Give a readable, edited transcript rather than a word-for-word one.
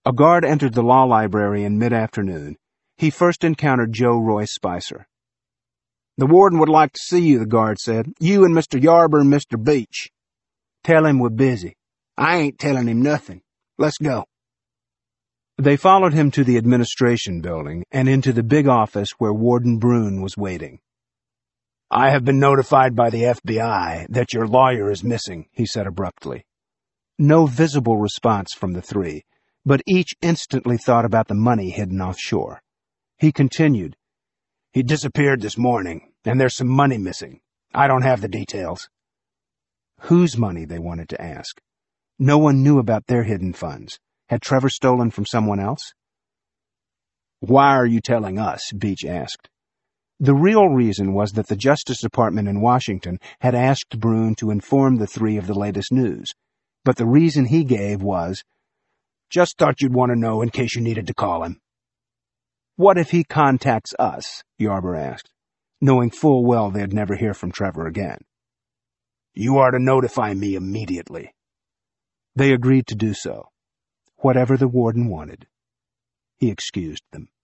A guard entered the law library in mid-afternoon. He first encountered Joe Royce Spicer. "The warden would like to see you," the guard said. "You and Mr. Yarber and Mr. Beach." "Tell him we're busy." "I ain't telling him nothing. Let's go." They followed him to the administration building and into the big office where Warden Brune was waiting. "I have been notified by the FBI that your lawyer is missing," he said abruptly. No visible response from the three, but each instantly thought about the money hidden offshore. He continued, "He disappeared this morning, and there's some money missing. I don't have the details." Whose money, they wanted to ask. No one knew about their hidden funds. Had Trevor stolen from someone else? "Why are you telling us?" Beach asked. The real reason was that the Justice Department in Washington had asked Brune to inform the three of the latest news. But the reason he gave was, "Just thought you'd want to know in case you needed to call him." "What if he contacts us?" Yarber asked, knowing full well they'd never hear from Trevor again. "You are to notify me immediately." They agreed to do so. Whatever the warden wanted. He excused them.